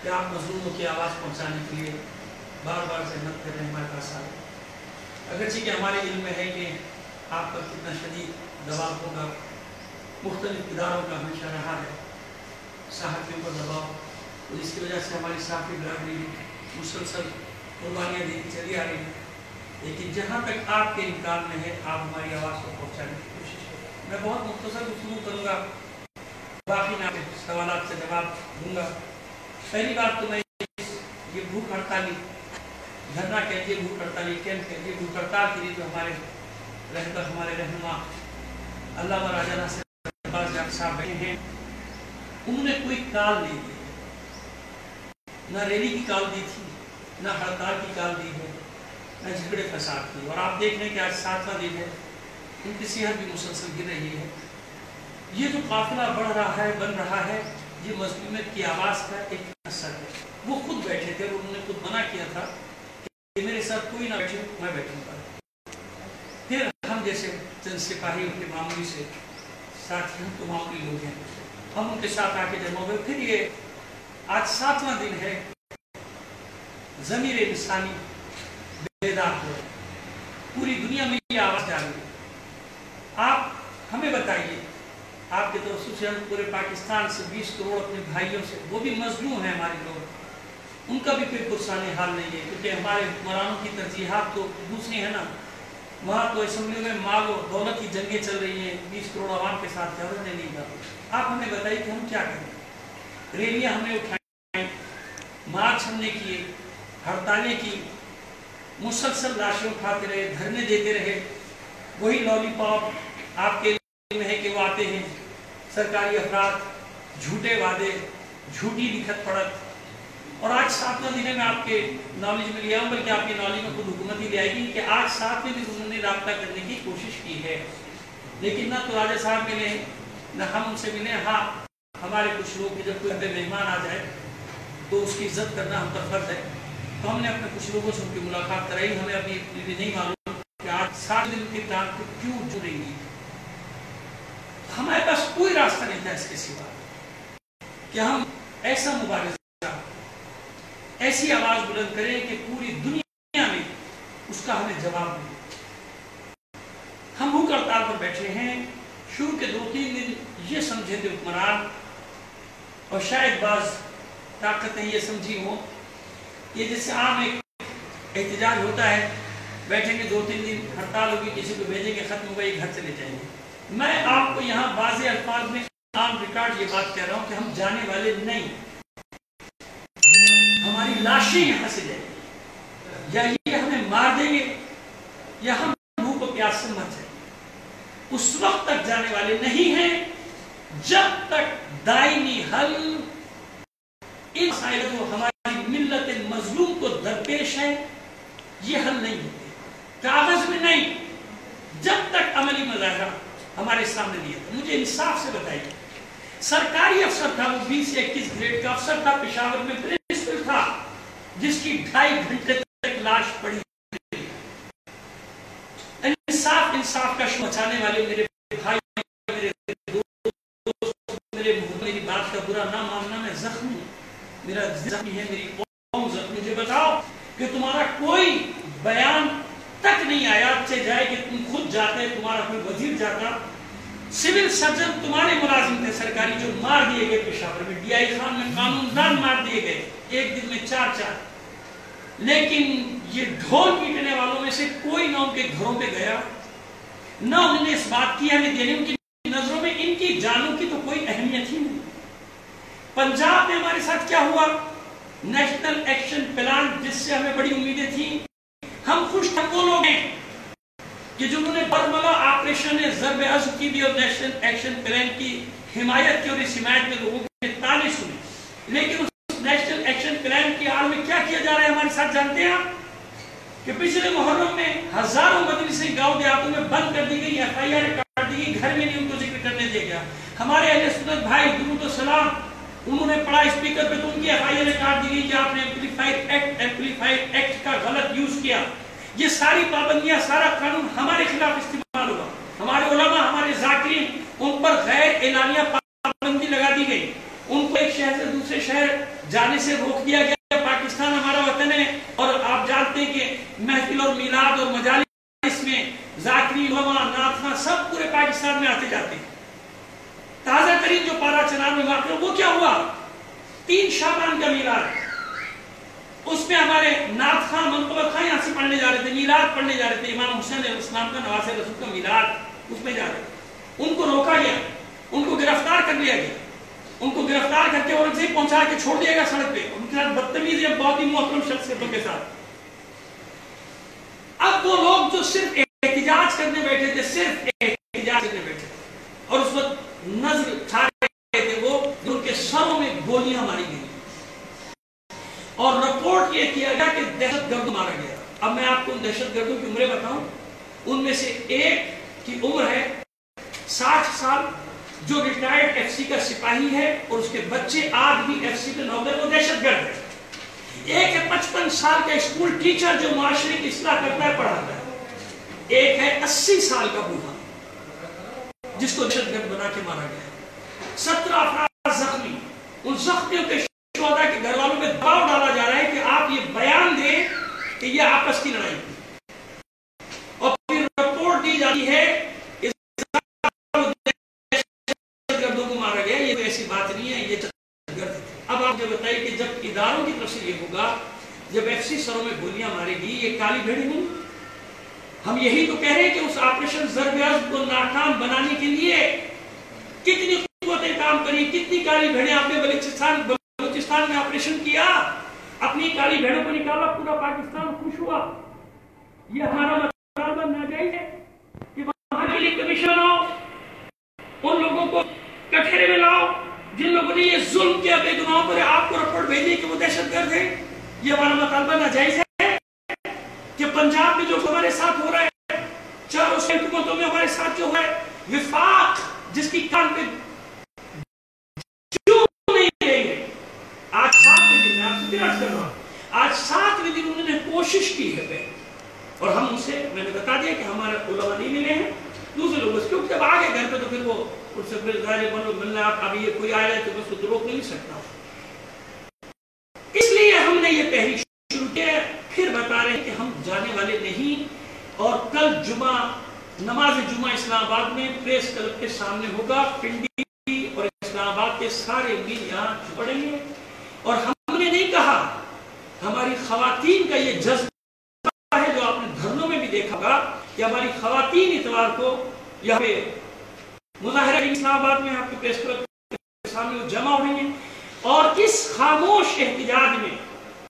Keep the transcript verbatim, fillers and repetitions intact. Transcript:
کہ آپ مظلوموں کی آواز پہنچانے کے لیے بار بار زحمت کر رہے ہیں ہمارے پاس آئے. اگرچہ کہ ہمارے علم میں ہے کہ آپ پر کتنا شدید دباؤ ہوگا، مختلف اداروں کا ہمیشہ رہا ہے صحافیوں پر دباؤ، اور اس کی وجہ سے ہماری صحافی برادری مسلسل قربانیاں دیتی چلی آ رہی ہیں. لیکن جہاں تک آپ کے امکان میں ہے آپ ہماری آواز کو پہنچانے کی کوشش کریں. میں بہت مختصر گفتگو کروں گا، باقی میں آپ کے سوالات سے جواب دوں گا. پہلی بات تو میں یہ بھوک ہڑتالی دھرنا کہتے بھوک ہڑتالی کیمپ کہتے بھوک ہڑتال کے لیے جو ہمارے رہبر ہمارے رہنما علامہ راجہ ناصر عباس صاحب بیٹھے ہیں، انہوں نے کوئی کال نہیں دی، نہ ریلی کی کال دی تھی، نہ ہڑتال کی کال دی ہے، نہ جھگڑے فساد کی. اور آپ دیکھ رہے ہیں کہ آج ساتواں دن ہے، ان کی صحت بھی مسلسل گر رہی ہے. یہ جو قافلہ بڑھ رہا ہے بن رہا ہے یہ مظلومیت کی آواز کا ایک اثر ہے. وہ خود بیٹھے تھے اور انہوں نے خود منع کیا تھا کہ میرے ساتھ کوئی نہ بیٹھے، میں بیٹھوں گا. پھر ہم جیسے چند سپاہی ان کے معمولی سے ساتھ ہم تو معمولی لوگ ہیں، ہم ان کے ساتھ آ کے جمع ہوئے. پھر یہ آج ساتواں دن ہے، ضمیر انسانی بیدار ہو، پوری دنیا میں یہ آواز جا رہی ہے. آپ ہمیں بتائیے، آپ کے توسط سے ہم پورے پاکستان سے بیس کروڑ اپنے بھائیوں سے، وہ بھی مظلوم ہیں ہمارے لوگ، ان کا بھی کوئی پرسان حال نہیں ہے، کیونکہ ہمارے حکمرانوں کی ترجیحات تو دوسری ہیں نا. وہاں تو اسمبلیوں میں مال و دولت کی جنگیں چل رہی ہیں، بیس کروڑ عوام کے ساتھ جھگڑنے نہیں جاتے. آپ ہمیں بتائیے کہ ہم کیا کریں؟ ریلیاں ہم نے اٹھائیں، مارچ ہم نے کیے، ہڑتالیں کی، مسلسل لاشیں اٹھاتے رہے، دھرنے دیتے رہے. وہی لالی پاپ آپ کے علم میں ہے کہ وہ آتے ہیں، سرکاری افراد، جھوٹے وعدے، جھوٹی لکھت پڑھت. اور آج ساتواں دن میں آپ کے نالج میں لیا ہوں، بلکہ آپ کی نالج میں خود حکومت ہی لے آئے گی کہ آج ساتویں دن انہوں نے رابطہ کرنے کی کوشش کی ہے، لیکن نہ تو راجہ صاحب ملے نہ ہم ان سے ملے. ہاں ہمارے کچھ لوگ جب کوئی اگر مہمان آ جائے تو اس کی عزت کرنا ہم پر فرض ہے، تو ہم نے اپنے کچھ لوگوں سے ان کی ملاقات کرائی. ہمیں ابھی بھی نہیں معلوم کہ آج سات دن کی ٹانگ کو کیوں جڑیں گی. ہمارے پاس کوئی راستہ نہیں تھا اس کے سوا کہ ہم ایسا مبارزہ، ایسی آواز بلند کریں کہ پوری دنیا میں اس کا ہمیں جواب ملے. ہم بھوک ہڑتال پر بیٹھے ہیں. شروع کے دو تین دن یہ سمجھے تھے حکمران، اور شاید بعض طاقتیں یہ سمجھی ہوں یہ جیسے عام ایک احتجاج ہوتا ہے، بیٹھیں گے دو تین دن، ہڑتال ہوگی، کسی کو بھیجیں گے، ختم ہو گئی، گھر چلے جائیں گے. میں آپ کو یہاں واضح الفاظ میں عام ریکارڈ یہ بات کہہ رہا ہوں کہ ہم جانے والے نہیں، ہماری لاشیں یہاں سے جائیں گی، یا یہ ہمیں مار دیں گے یا ہم بھوک و پیاس سے مر جائیں گے. اس وقت تک جانے والے نہیں ہیں جب تک دائمی حل ان مسائل جو ہماری ملت مظلوم کو درپیش ہے یہ حل نہیں ہوتے، کاغذ میں نہیں، جب تک عملی مظاہرہ ہمارے سامنے نہیں ہے. مجھے انصاف سے بتائیے، سرکاری افسر تھا، وہ بیس سے اکیس گریڈ کا افسر تھا، پشاور میں پرنسپل تھا، جس کی ڈھائی گھنٹے تک لاش پڑی. انصاف انصاف کا شو مچانے والے میرے بھائی، میرے دوست، میرے میری بات کا برا نہ ماننا، میں زخمی ہوں، میرا زخمی ہے، میری قوم زخمی. مجھے بتاؤ کہ تمہارا کوئی بیان تک نہیں آیا سے جائے کہ تم خود جاتے، تمہارا کوئی وزیر جاتا، سول سرجن تمہارے ملازم تھے سرکاری جو مار دیے گئے پشاور میں، ڈی آئی خان میں قانون دان مار دیے گئے ایک دن میں چار چار. لیکن یہ ڈھول پیٹنے والوں میں سے کوئی نہ ان کے گھروں پہ گیا، نہ انہوں نے اس بات کی ہمیں دینے. ان کی نظروں میں ان کی جانوں کی تو کوئی اہمیت ہی نہیں. پنجاب میں ہمارے ساتھ کیا ہوا؟ نیشنل ایکشن پلان، جس سے ہمیں بڑی امیدیں تھیں. ہم خوش وہ لوگ ہیں کہ جنہوں نے برملا آپریشن ضرب عضب کی بھی اور نیشنل ایکشن پلان کی حمایت کی اور اس حمایت میں لوگوں کے تانے سنے. لیکن اس نیشنل ایکشن پلان کی آڑ میں کیا کیا جا رہا ہے ہمارے ساتھ جانتے ہیں آپ؟ کہ پچھلے محرم میں ہزاروں مجلسیں گاؤں دیہاتوں میں بند کر دی گئی، ایف آئی آر کاٹ دی گئی، گھر میں نہیں ان کو ذکر کرنے دیا گیا. ہمارے اہل سنت بھائی درود و سلام انہوں نے پڑھا اسپیکر پہ تو ان کی ایف آئی آر کاٹ دی گئی کہ آپ نے ایمپلیفائڈ ایکٹ ایمپلیفائڈ ایکٹ کا غلط یوز کیا. یہ ساری پابندیاں، سارا قانون ہمارے خلاف استعمال ہوا. ہمارے علماء، ہمارے ذاکرین، ان پر غیر اعلانیہ پابندی لگا دی گئی. ان کو ایک شہر سے دوسرے شہر جانے سے روک دیا گیا. پاکستان ہمارا وطن ہے اور آپ جانتے ہیں کہ محفل اور میلاد اور مجالس میں ذاکرین علماء نعت سب پورے پاکستان میں آتے جاتے ہیں. تازہ ترین جو پارا چنار میں واقع وہ کیا ہوا؟ تین شعبان کا میلاد. اس میں ہمارے نعت خواں منقبہ خواں یہاں سے پڑھنے جا رہے تھے, میلاد پڑھنے جا رہے تھے. امام حسین علیہ السلام کا نواز رسول کا میلاد اس میں جا رہے تھے. ان کو روکا گیا, ان کو گرفتار کر لیا گیا. ان کو گرفتار کر کے اور ان سے پہنچا کے چھوڑ دیا گیا سڑک پہ. ان کے ساتھ بدتمیزی بہت ہی محترم شخصیتوں کے ساتھ. اب وہ لوگ جو صرف احتجاج کرنے بیٹھے تھے, صرف احتجاج کرنے بیٹھے تھے اور اس وقت نظر کھا رہے تھے, وہ ان کے سروں میں گولیاں ماری گئی اور رپورٹ یہ کیا گیا کہ دہشت گرد مارا گیا. اب میں آپ کو ان دہشت گردوں کی عمریں بتاؤں. ان میں سے ایک کی عمر ہے ساٹھ سال, جو ریٹائرڈ ایف سی کا سپاہی ہے اور اس کے بچے آج بھی ایف سی کے نوکر, وہ دہشت گرد ہے. ایک ہے پچپن سال کا اسکول ٹیچر جو معاشرے کی اصلاح کرتا ہے, پڑھاتا ہے. ایک ہے اسی سال کا بوڑھا جس کو دہشت گرد بنا کے مارا گیا. سترہ افراد زخمی. ان زخمیوں کے شہداء کے گھر والوں میں دباؤ ڈالا جا رہا ہے کہ آپ یہ بیان دیں کہ یہ آپس کی لڑائی تھی, اور پھر رپورٹ دی جاتی ہے گردوں کو مارا گیا. یہ تو ایسی بات نہیں ہے, یہ دہشت گرد. اب آپ مجھے بتائیے کہ جب اداروں کی طرف سے یہ ہوگا, جب ایف سی سروں میں گولیاں مارے گی, یہ کالی بھیڑیں نہیں. ہم یہی تو کہہ رہے ہیں کہ اس آپریشن ضرب عضب کو ناکام بنانے کے لیے کتنی قوتیں کام کری, کتنی کالی بھیڑیں آپ نے بلوچستان بلوچستان میں آپریشن کیا, اپنی کالی بھیڑوں کو نکالا, پورا پاکستان خوش ہوا. یہ ہمارا مطالبہ ناجائز ہے کہ وہاں کے لیے کمیشن بناؤ, ان لوگوں کو کٹہرے میں لاؤ جن لوگوں نے یہ ظلم کیا بے گناہوں پر, آپ کو رپورٹ بھیجی کہ وہ دہشت گرد ہے. یہ ہمارا مطالبہ ناجائز ہے کہ پنجاب میں جو ہمارے ساتھ ہو رہا ہے, چاروں سے حکومتوں میں ہمارے ساتھ جو ہے وفاق جس کی کان پہ جو نہیں رہے گے. آج ساتویں دن میں آپ سے درج کر رہا ہوں, آج ساتویں دن انہوں نے کوشش کی ہے پہ, اور ہم ان سے, میں نے بتا دیا کہ ہمارے علماء نہیں ملے ہیں دوسرے لوگوں سے, کیونکہ جب آگے گھر پہ تو پھر وہ ان سے پھر ظاہر بنو ملنا, ابھی یہ کوئی آیا ہے تو بس تو روک نہیں سکتا. اس لیے ہم نے یہ تحریک شروع کیا. پھر بتا رہے ہیں کہ ہم جانے والے نہیں, اور کل جمعہ نماز جمعہ اسلام آباد میں پریس کلب کے سامنے ہوگا. پنڈی اور اسلام آباد کے سارے امیر یہاں پڑیں گے. اور ہم نے نہیں کہا, ہماری خواتین کا یہ جذبہ ہے جو آپ نے دھرنوں میں بھی دیکھا ہوگا کہ ہماری خواتین اتوار کو یہاں پہ مظاہرہ اسلام آباد میں آپ کے پریس کلب کے سامنے وہ جمع ہوئیں گے, اور اس خاموش احتجاج میں